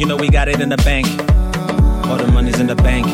You know we got it in the bank. All the money's in the bank.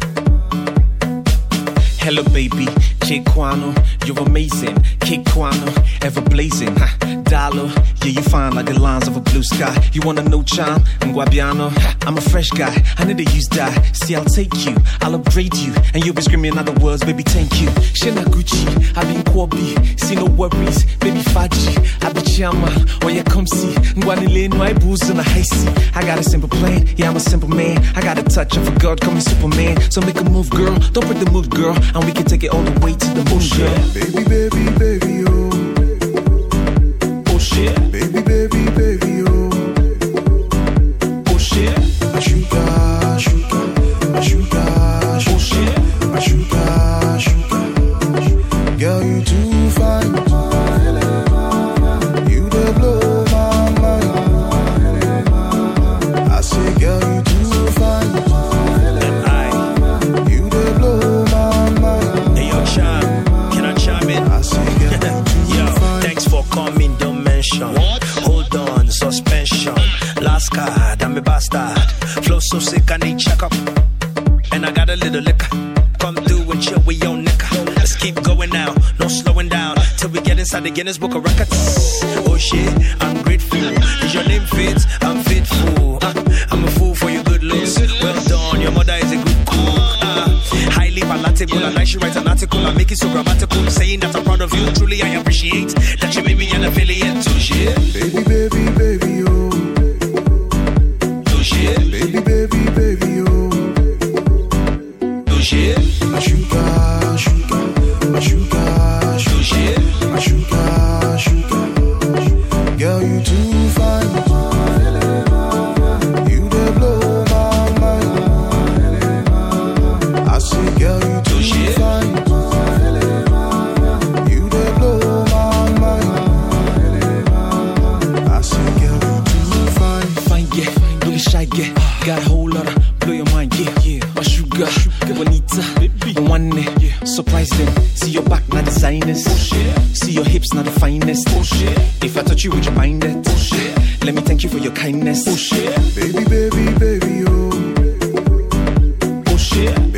Hello baby, Chiquano, you're amazing. Kikwano, ever blazing. Dollar, yeah you fine like the lines of a blue sky. You wanna know charm? I'm Guabiano. I'm a fresh guy, I need to use dye. See I'll take you, I'll upgrade you, and you'll be screaming other words, baby thank you. Shina Gucci, I be in Kwabi, see no worries, baby Faji. I be Chama, oh yeah come see. Ngwanile no I booze in a high sea. I got a simple plan, yeah I'm a simple man. I got a touch of a god, call me Superman. So make a move girl, don't break the mood girl. And we can take it all the way to the moon, girl. Baby, baby, baby, oh. Oh shit. Baby, baby, baby, oh. Oh shit. My sugar, sugar, my sugar, oh shit. My sugar, sugar. Girl, you too fine. You the blow my mind. I say, girl, you too fine. Suspension, last card, I'm a bastard. Flow so sick, I need checkup. And I got a little liquor. Come through and chill with your nigga. Let's keep going now, no slowing down. Till we get inside the Guinness Book of Records. Oh shit, I'm grateful. Is your name Fitz? I'm Fitful. I'm a fool for your good looks. Well done, your mother is a good cook. Highly palatable, and I should write an article. I make it so grammatical, saying that I'm proud of you. Truly, I appreciate that you made me an affiliate to shit. Baby, baby, baby, oh. Do shit. Baby, baby, baby, oh. Do shit. My sugar, sugar, my sugar, do shit. My sugar, sugar. Girl, you too fine. You the blow my mind. I say, girl, you too fine. You the blow my mind. I say, girl, you too fine. Fine, yeah, don't be shy, yeah. Got a whole lot of blow your mind, yeah. My sugar, bonita, one day, surprise them. See your back, not designers. See your hips, not the finest. If I touch you, would you mind it? Let me thank you for your kindness. Baby, baby, baby, oh. Oh shit.